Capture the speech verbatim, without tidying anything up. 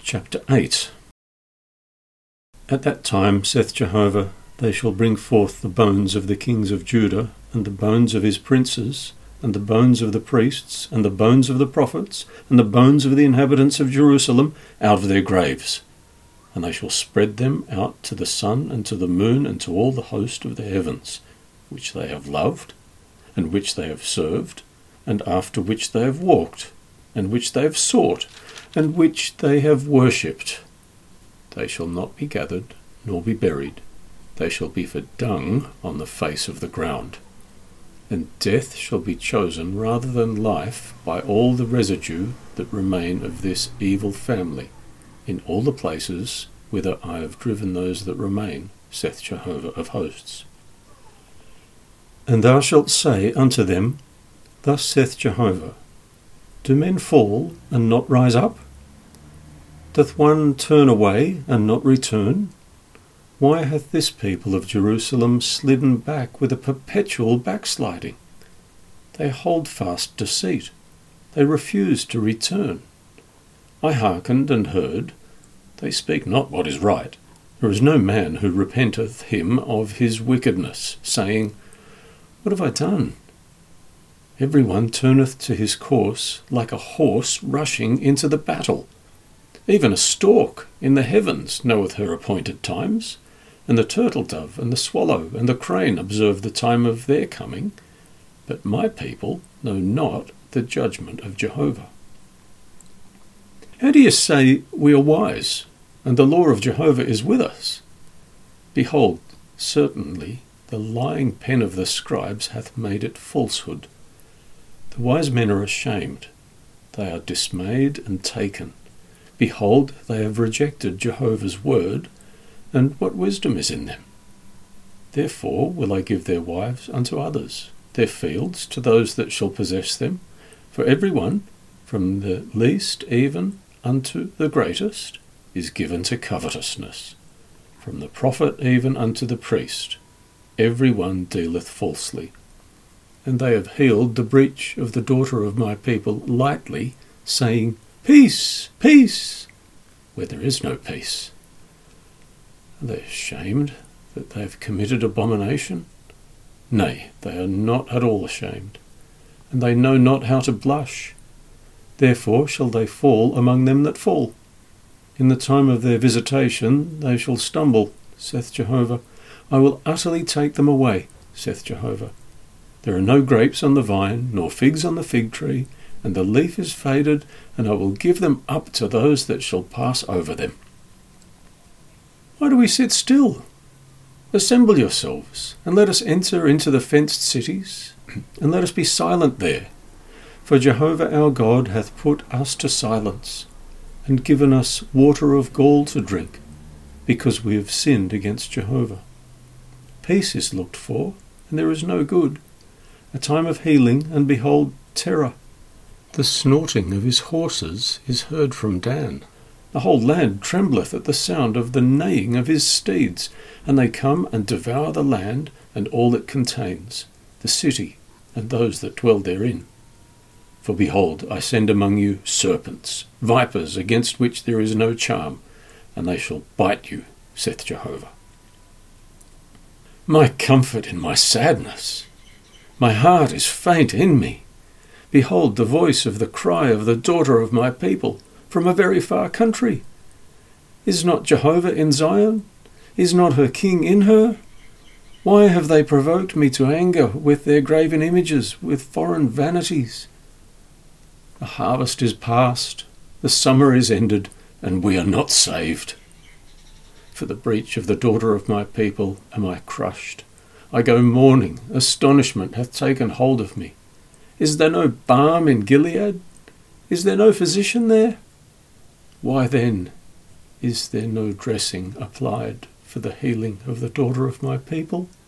Chapter eight. At that time, saith Jehovah, they shall bring forth the bones of the kings of Judah, and the bones of his princes, and the bones of the priests, and the bones of the prophets, and the bones of the inhabitants of Jerusalem, out of their graves. And they shall spread them out to the sun, and to the moon, and to all the host of the heavens, which they have loved, and which they have served, and after which they have walked, and which they have sought, and which they have worshipped. They shall not be gathered, nor be buried. They shall be for dung on the face of the ground. And death shall be chosen rather than life by all the residue that remain of this evil family, in all the places whither I have driven those that remain, saith Jehovah of hosts. And thou shalt say unto them, Thus saith Jehovah, Do men fall and not rise up? Doth one turn away and not return? Why hath this people of Jerusalem slidden back with a perpetual backsliding? They hold fast deceit. They refuse to return. I hearkened and heard. They speak not what is right. There is no man who repenteth him of his wickedness, saying, What have I done? Every one turneth to his course like a horse rushing into the battle. Even a stork in the heavens knoweth her appointed times, and the turtle-dove and the swallow and the crane observe the time of their coming. But my people know not the judgment of Jehovah. How do you say we are wise, and the law of Jehovah is with us? Behold, certainly the lying pen of the scribes hath made it falsehood. The wise men are ashamed, they are dismayed and taken. Behold, they have rejected Jehovah's word, and what wisdom is in them? Therefore will I give their wives unto others, their fields to those that shall possess them, for every one, from the least even unto the greatest, is given to covetousness. From the prophet even unto the priest, every one dealeth falsely. And they have healed the breach of the daughter of my people lightly, saying, Peace, peace, where there is no peace. Are they ashamed that they have committed abomination? Nay, they are not at all ashamed, and they know not how to blush. Therefore shall they fall among them that fall. In the time of their visitation they shall stumble, saith Jehovah. I will utterly take them away, saith Jehovah. There are no grapes on the vine, nor figs on the fig tree, and the leaf is faded, and I will give them up to those that shall pass over them. Why do we sit still? Assemble yourselves, and let us enter into the fenced cities, and let us be silent there. For Jehovah our God hath put us to silence, and given us water of gall to drink, because we have sinned against Jehovah. Peace is looked for, and there is no good, a time of healing, and behold, terror. The snorting of his horses is heard from Dan. The whole land trembleth at the sound of the neighing of his steeds, and they come and devour the land and all it contains, the city and those that dwell therein. For behold, I send among you serpents, vipers against which there is no charm, and they shall bite you, saith Jehovah. My comfort in my sadness, my heart is faint in me. Behold the voice of the cry of the daughter of my people from a very far country. Is not Jehovah in Zion? Is not her king in her? Why have they provoked me to anger with their graven images, with foreign vanities? The harvest is past, the summer is ended, and we are not saved. For the breach of the daughter of my people am I crushed. I go mourning, astonishment hath taken hold of me. Is there no balm in Gilead? Is there no physician there? Why then is there no dressing applied for the healing of the daughter of my people?